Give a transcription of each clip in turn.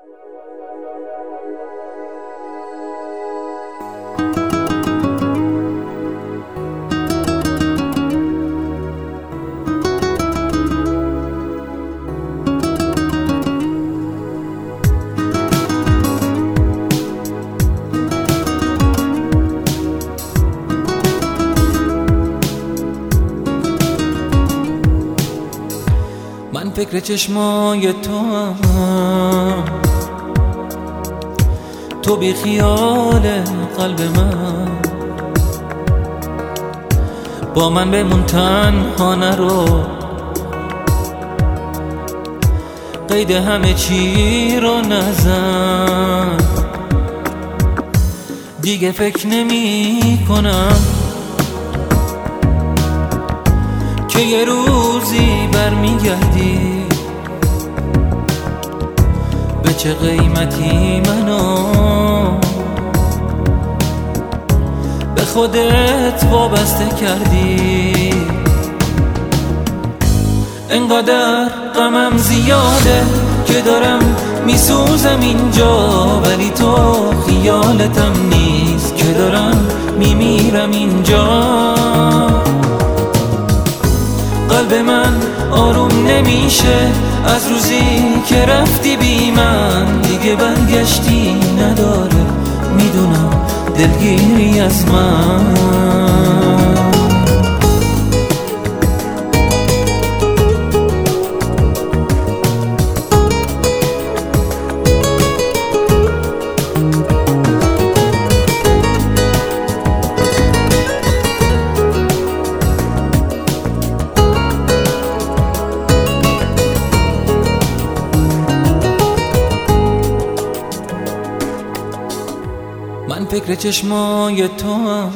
من فکر چشمای تو هم، تو بی خیال قلب من، با من بمون تنها نرو، قید همه چی رو نزن. دیگه فکر نمی کنم که یه روزی برمیگردی، به چه قیمتی منو به خودت وابسته کردی. انقدر غمم زیاده که دارم میسوزم اینجا، ولی تو خیالتم نیست که دارم میمیرم اینجا. قلب من آروم نمیشه از روزی که رفتی بی من، دیگه برگشتی نداره، میدونم دلگیری از من. من فکر چشمای تو هم،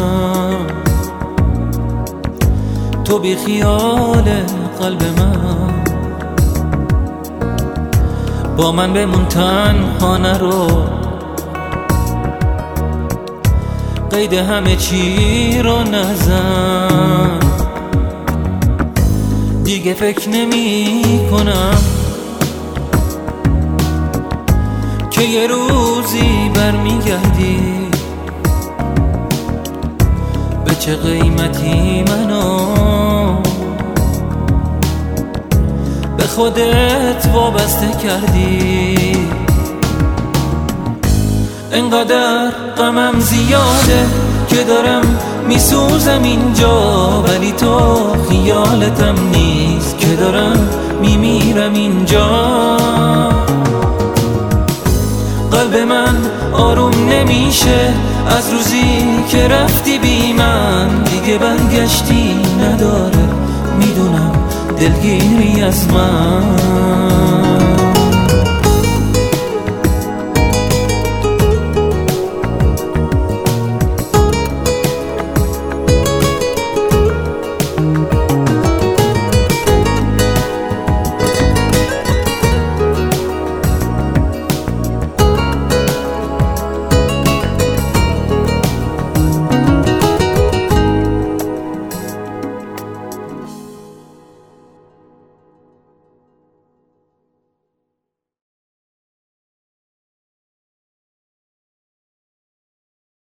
تو بی خیال قلب من، با من بمون تنها نرو، قید همه چی رو نزن. دیگه فکر نمی کنم که یه روزی برمیگردی، به چه قیمتی منو به خودت وابسته کردی. انقدر غمم زیاده که دارم میسوزم اینجا، ولی تو خیالتم نیست که دارم میمیرم اینجا. قلب من آروم نمیشه از روزی که رفتی بی من، دیگه برگشتی نداره، میدونم دلگیری از من.